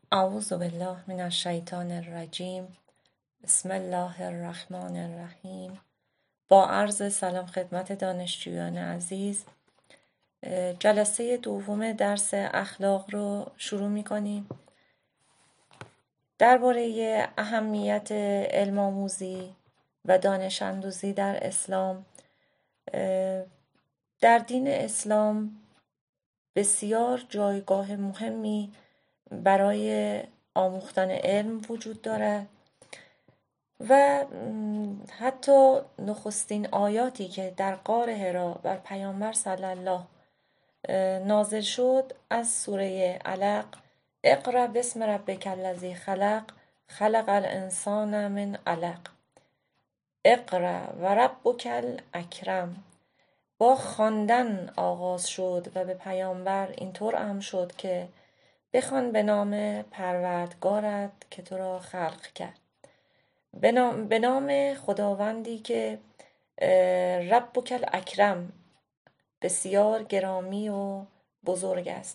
اعوذ بالله من الشیطان الرجیم. بسم الله الرحمن الرحیم. با عرض سلام خدمت دانشجویان عزیز، جلسه دوم درس اخلاق رو شروع می کنیم. درباره اهمیت علم آموزی و دانش اندوزی در اسلام. در دین اسلام بسیار جایگاه مهمی برای آموختن علم وجود دارد و حتی نخستین آیاتی که در غار حرا بر پیامبر صلی الله نازل شد از سوره علق، اقرأ باسم ربک الذی خلق خلق الانسان من علق اقرأ و ربک الاکرم، با خواندن آغاز شد و به پیامبر اینطور امر شد که بخوان به نام پروردگارت که تو را خلق کرد، به نام خداوندی که ربک الاکرم بسیار گرامی و بزرگ است.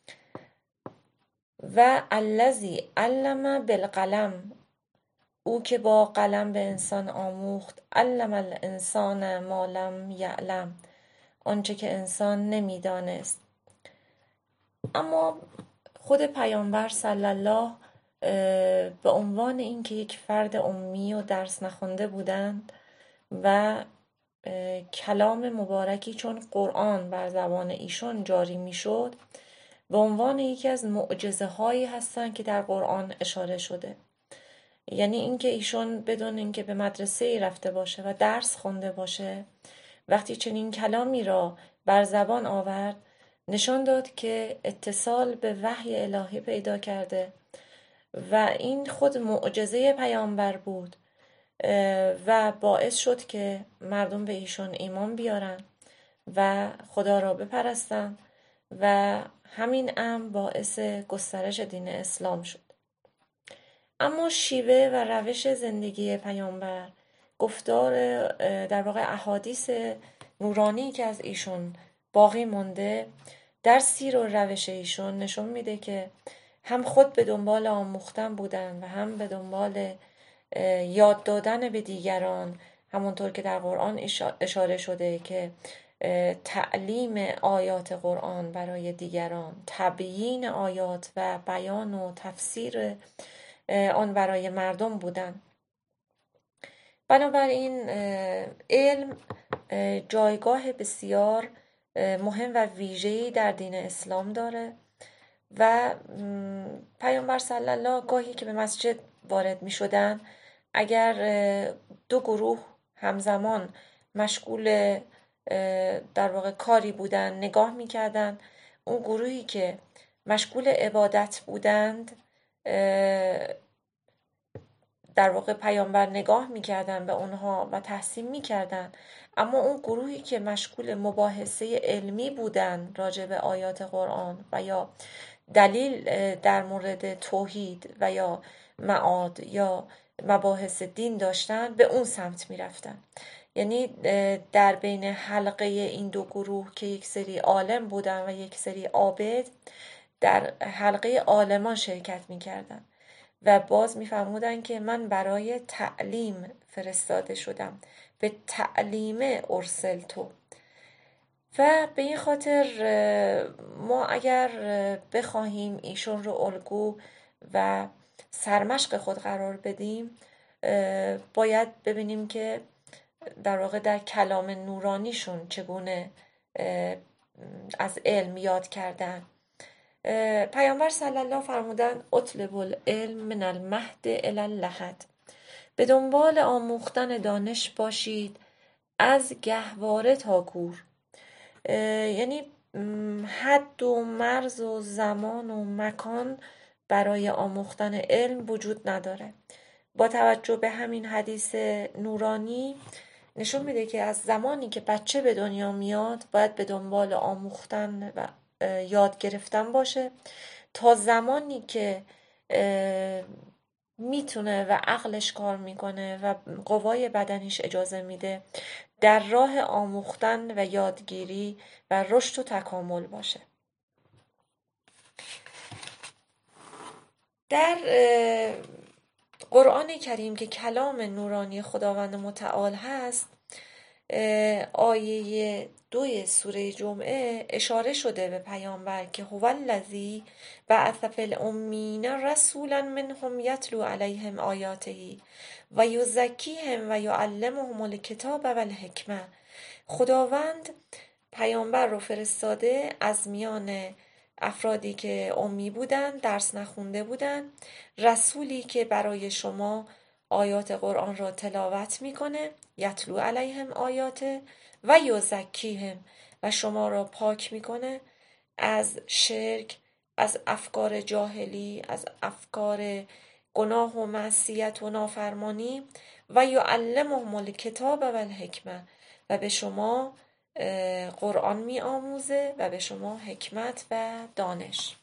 و الذی علم بالقلم، او که با قلم به انسان آموخت، علم الانسان ما لم یعلم، آنچه که انسان نمیدانست. اما خود پیامبر صلی الله به عنوان اینکه یک فرد امی و درس نخوانده بودند و کلام مبارکی چون قرآن بر زبان ایشون جاری میشد، به عنوان یکی از معجزه هایی هستند که در قرآن اشاره شده. یعنی اینکه ایشون بدون اینکه به مدرسه ای رفته باشه و درس خونده باشه، وقتی چنین کلامی را بر زبان آورد، نشان داد که اتصال به وحی الهی پیدا کرده و این خود معجزه پیامبر بود و باعث شد که مردم به ایشون ایمان بیارن و خدا را بپرستن و همین امر باعث گسترش دین اسلام شد. اما شیوه و روش زندگی پیامبر، گفتار در واقع احادیث نورانی که از ایشون باقی مونده در سیر و روش ایشون نشون میده که هم خود به دنبال آموختن بودن و هم به دنبال یاد دادن به دیگران، همونطور که در قرآن اشاره شده که تعلیم آیات قرآن برای دیگران، تبیین آیات و بیان و تفسیر آن برای مردم بودن. بنابراین علم جایگاه بسیار مهم و ویژه‌ای در دین اسلام داره و پیامبر صلی الله گاهی که به مسجد وارد می شدن، اگر دو گروه همزمان مشغول در واقع کاری بودن نگاه می کردن، اون گروهی که مشغول عبادت بودند در واقع پیامبر نگاه میکردن به اونها و تحسین میکردن، اما اون گروهی که مشغول مباحثه علمی بودن راجع به آیات قرآن و یا دلیل در مورد توحید و یا معاد یا مباحث دین داشتن، به اون سمت میرفتن. یعنی در بین حلقه این دو گروه که یک سری عالم بودن و یک سری عابد، در حلقه عالمان شرکت میکردن و باز میفرمودن که من برای تعلیم فرستاده شدم، به تعلیم ارسلتو. و به این خاطر ما اگر بخواهیم ایشون رو الگو و سرمشق خود قرار بدیم، باید ببینیم که در واقع در کلام نورانیشون چگونه از علم یاد کردن. پیامبر صلی الله فرمودن اطلب العلم من المهد الی اللحد، به دنبال آموختن دانش باشید از گهواره تا گور. یعنی حد و مرز و زمان و مکان برای آموختن علم وجود نداره. با توجه به همین حدیث نورانی نشون میده که از زمانی که بچه به دنیا میاد باید به دنبال آموختن و یاد گرفتن باشه تا زمانی که میتونه و عقلش کار میکنه و قوای بدنیش اجازه میده در راه آموختن و یادگیری و رشد و تکامل باشه. در قرآن کریم که کلام نورانی خداوند متعال هست، آیه 2 سوره جمعه اشاره شده به پیامبر که هو الذی بعث فی الامین رسولا منهم یتلو علیهم آیاته و یزکیهم و یعلمهم الکتاب والحکمه. خداوند پیامبر رو فرستاده از میان افرادی که امی بودن، درس نخونده بودن، رسولی که برای شما آیات قرآن را تلاوت میکنه، یتلو علیهم آیاته و یزکیهم، و شما را پاک میکنه از شرک، از افکار جاهلی، از افکار گناه و معصیت و نافرمانی، و یعلمهم الکتاب والحکمه، و به شما قرآن می آموزه و به شما حکمت و دانش.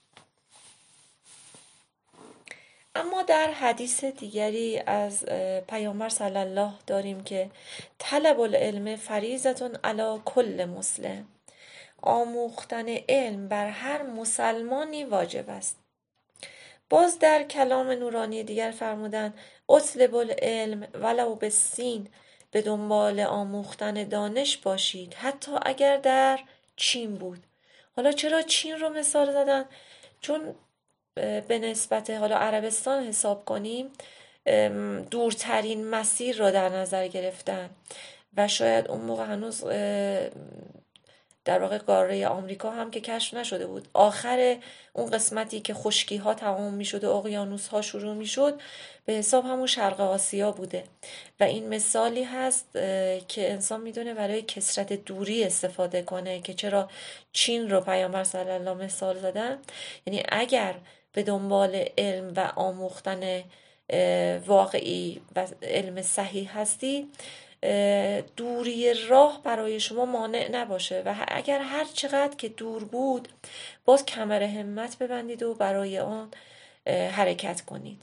اما در حدیث دیگری از پیامبر صلی الله داریم که طلب العلم فریضة علی کل مسلم، آموختن علم بر هر مسلمانی واجب است. باز در کلام نورانی دیگر فرمودن اطلب العلم ولو بالسین، به دنبال آموختن دانش باشید حتی اگر در چین بود. حالا چرا چین رو مثال زدن؟ چون به نسبت حالا عربستان حساب کنیم دورترین مسیر را در نظر گرفتن و شاید اون موقع هنوز در واقع قاره آمریکا هم که کشف نشده بود. آخر اون قسمتی که خشکی ها تمام می شد و اقیانوس ها شروع می شد به حساب همون شرق آسیا بوده و این مثالی هست که انسان میدونه برای کثرت دوری استفاده کنه که چرا چین رو پیامبر صلی الله مثال زدن. یعنی اگر به دنبال علم و آموختن واقعی و علم صحیح هستی، دوری راه برای شما مانع نباشه و اگر هر چقدر که دور بود باز کمر همت ببندید و برای آن حرکت کنید.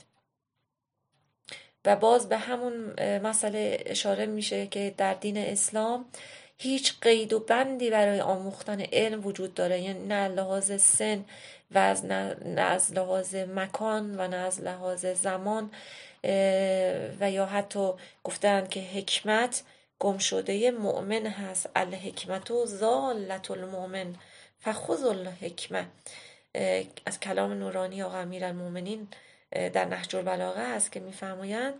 و باز به همون مسئله اشاره میشه که در دین اسلام هیچ قید و بندی برای آموختن علم وجود داره، یعنی نه لحاظ سن و نه از لحاظ مکان و نه از لحاظ زمان، و یا حتی گفتن که حکمت گم شده مؤمن هست، الحکمت و ضالت المؤمن فخذ الحکمه. از کلام نورانی آقا امیرالمومنین در نهج البلاغه هست که میفرمایند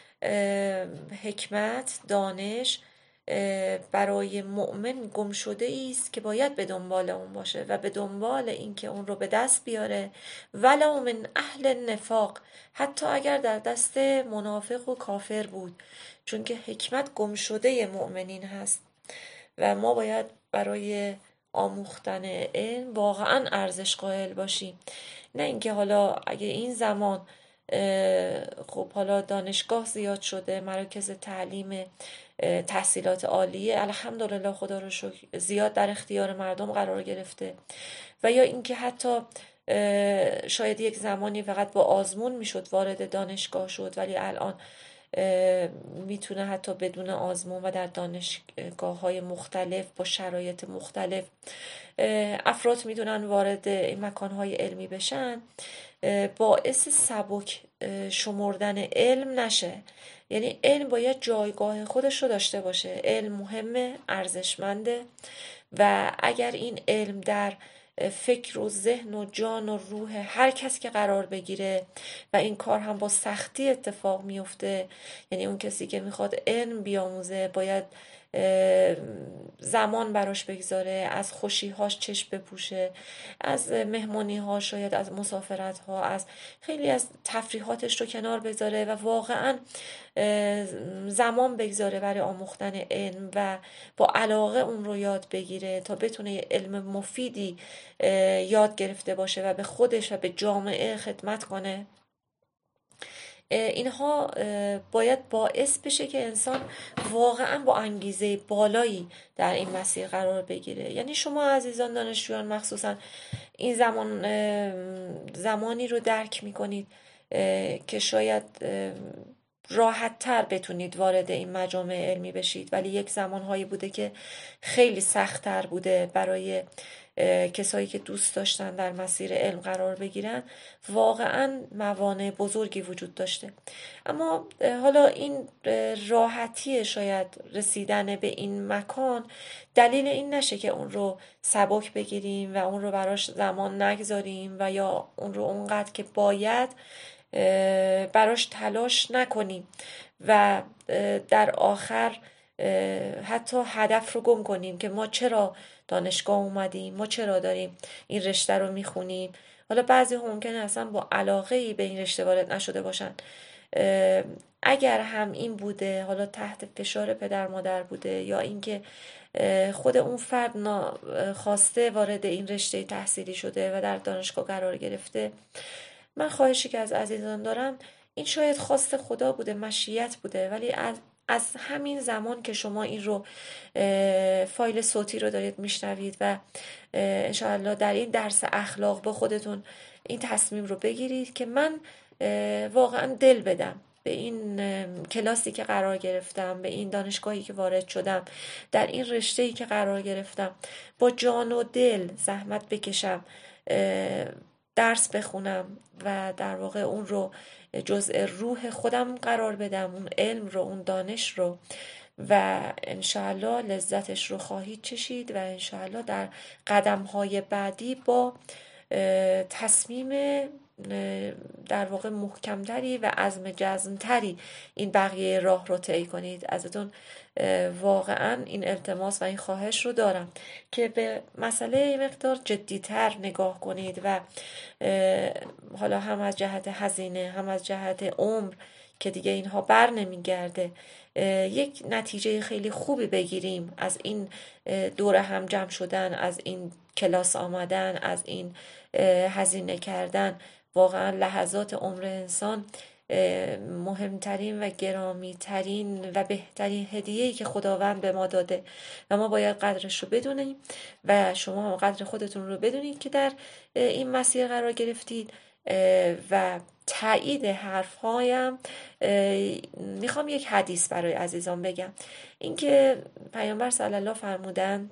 حکمت، دانش برای مؤمن گم شده است که باید به دنبال اون باشه و به دنبال این که اون رو به دست بیاره، ولو من اهل نفاق، حتی اگر در دست منافق و کافر بود، چون که حکمت گم شده مؤمنین هست و ما باید برای آموختن علم واقعا ارزش قائل باشیم. نه اینکه حالا اگه این زمان خب حالا دانشگاه زیاد شده، مراکز تعلیم تحصیلات عالیه الحمدلله خدا رو شکر زیاد در اختیار مردم قرار گرفته، و یا اینکه حتی شاید یک زمانی فقط با آزمون میشد وارد دانشگاه شد ولی الان میتونه حتی بدون آزمون و در دانشگاه های مختلف با شرایط مختلف افراد میتونن وارد این مکان های علمی بشن، باعث سبک شمردن علم نشه. یعنی علم باید جایگاه خودش رو داشته باشه، علم مهمه، ارزشمنده و اگر این علم در فکر و ذهن و جان و روح هر کس که قرار بگیره و این کار هم با سختی اتفاق میفته، یعنی اون کسی که میخواد علم بیاموزه باید زمان براش بگذاره، از خوشیهاش چشم بپوشه، از مهمونی‌ها، شاید از مسافرت‌ها، از خیلی از تفریحاتش رو کنار بذاره و واقعا زمان بگذاره برای آموختن علم و با علاقه اون رو یاد بگیره تا بتونه علم مفیدی یاد گرفته باشه و به خودش و به جامعه خدمت کنه. اینها باید باعث بشه که انسان واقعا با انگیزه بالایی در این مسیر قرار بگیره. یعنی شما عزیزان دانشجویان مخصوصا این زمانی رو درک میکنید که شاید راحت تر بتونید وارد این مجامع علمی بشید، ولی یک زمانهایی بوده که خیلی سخت تر بوده برای کسایی که دوست داشتن در مسیر علم قرار بگیرن واقعا موانع بزرگی وجود داشته. اما حالا این راحتی شاید رسیدن به این مکان دلیل این نشه که اون رو سبک بگیریم و اون رو براش زمان نگذاریم و یا اون رو اونقدر که باید براش تلاش نکنیم و در آخر حتی هدف رو گم کنیم که ما چرا دانشگاه اومدیم، ما چرا داریم این رشته رو میخونیم. حالا بعضی ممکنه اصلا با علاقه ای به این رشته وارد نشده باشن. اگر هم این بوده، حالا تحت فشار پدر مادر بوده یا اینکه خود اون فرد خواسته وارد این رشته تحصیلی شده و در دانشگاه قرار گرفته، من خواهشی که از عزیزان دارم این شاید خواست خدا بوده، مشیت بوده، ولی از همین زمان که شما این رو فایل صوتی رو دارید میشنوید و انشاءالله در این درس اخلاق با خودتون این تصمیم رو بگیرید که من واقعا دل بدم به این کلاسی که قرار گرفتم، به این دانشگاهی که وارد شدم، در این رشته‌ای که قرار گرفتم، با جان و دل زحمت بکشم، درس بخونم و در واقع اون رو جزء روح خودم قرار بدم، اون علم رو، اون دانش رو، و انشاءالله لذتش رو خواهید چشید و انشاءالله در قدم‌های بعدی با تصمیم در واقع محکمتری و عزم جزمتری این بقیه راه رو طی کنید. ازتون واقعا این التماس و این خواهش رو دارم که به مسئله این مقدار جدیتر نگاه کنید و حالا هم از جهت هزینه هم از جهت عمر که دیگه اینها بر نمیگرده یک نتیجه خیلی خوبی بگیریم از این دور هم جمع شدن، از این کلاس آمدن، از این هزینه کردن. واقعا لحظات عمر انسان مهمترین و گرامی ترین و بهترین هدیه‌ای که خداوند به ما داده و ما باید قدرش رو بدونیم و شما هم قدر خودتون رو بدونید که در این مسیر قرار گرفتید. و تایید حرفهایم میخوام یک حدیث برای عزیزان بگم، اینکه پیامبر صلی الله فرمودن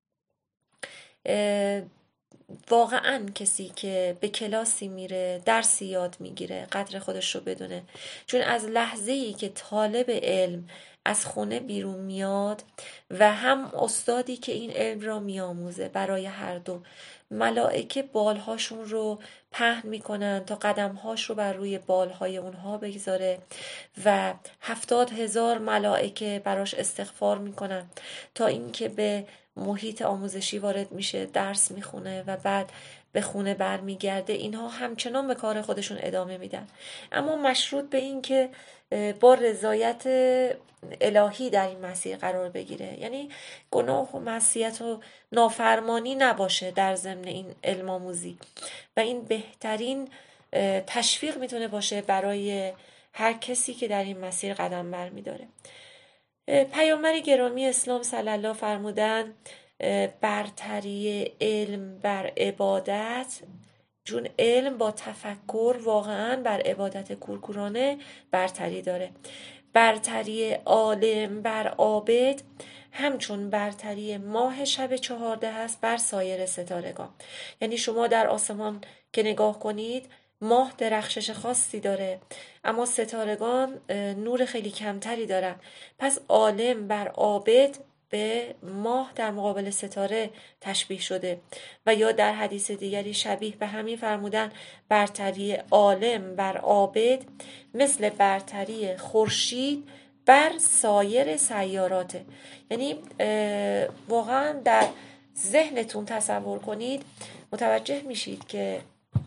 واقعا کسی که به کلاسی میره درسی یاد میگیره قدر خودش رو بدونه، چون از لحظه‌ای که طالب علم از خونه بیرون میاد و هم استادی که این علم را میآموزه، برای هر دو ملائکه بالهاشون رو پهن میکنن تا قدمهاش رو بر روی بالهای اونها بگذاره و 70,000 ملائکه براش استغفار میکنن تا اینکه به محیط آموزشی وارد میشه، درس میخونه و بعد به خونه برمیگرده. اینها همچنان به کار خودشون ادامه میدن، اما مشروط به این که با رضایت الهی در این مسیر قرار بگیره، یعنی گناه و معصیت و نافرمانی نباشه در ضمن این علم آموزی و این بهترین تشویق میتونه باشه برای هر کسی که در این مسیر قدم برمیداره. پیامبر گرامی اسلام صلی الله فرمودن برتری علم بر عبادت، چون علم با تفکر واقعا بر عبادت کورکورانه برتری داره. برتری عالم بر عابد همچون برتری ماه شب 14 هست بر سایر ستارگان. یعنی شما در آسمان که نگاه کنید ماه درخشش خاصی داره اما ستارگان نور خیلی کمتری دارن. پس عالم بر عابد به ماه در مقابل ستاره تشبیه شده و یا در حدیث دیگری شبیه به همین فرمودن برتری عالم بر عابد مثل برتری خورشید بر سایر سیاراته. یعنی واقعا در ذهنتون تصور کنید، متوجه میشید که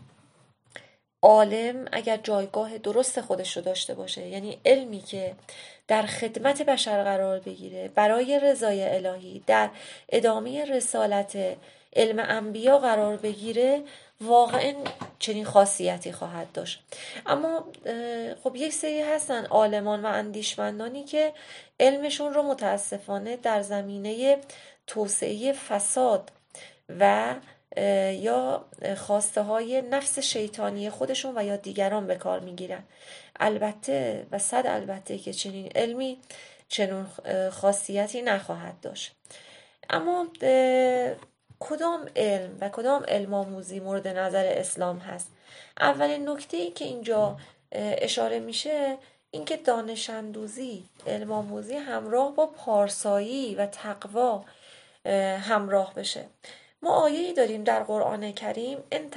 عالم اگر جایگاه درست خودش رو داشته باشه، یعنی علمی که در خدمت بشر قرار بگیره، برای رضای الهی در ادامه رسالت علم انبیا قرار بگیره، واقعا چنین خاصیتی خواهد داشت. اما خب یک سری هستن عالمان و اندیشمندانی که علمشون رو متاسفانه در زمینه توسعه فساد و یا خواسته های نفس شیطانی خودشون و یا دیگران به کار میگیرن. البته و صد البته که چنین علمی چنین خاصیتی نخواهد داشت. اما کدام علم و کدام علم آموزی مورد نظر اسلام هست؟ اولین نکته‌ای که اینجا اشاره میشه اینکه دانش اندوزی، علم آموزی همراه با پارسایی و تقوا همراه بشه. ما آیه‌ای داریم در قرآن کریم: ان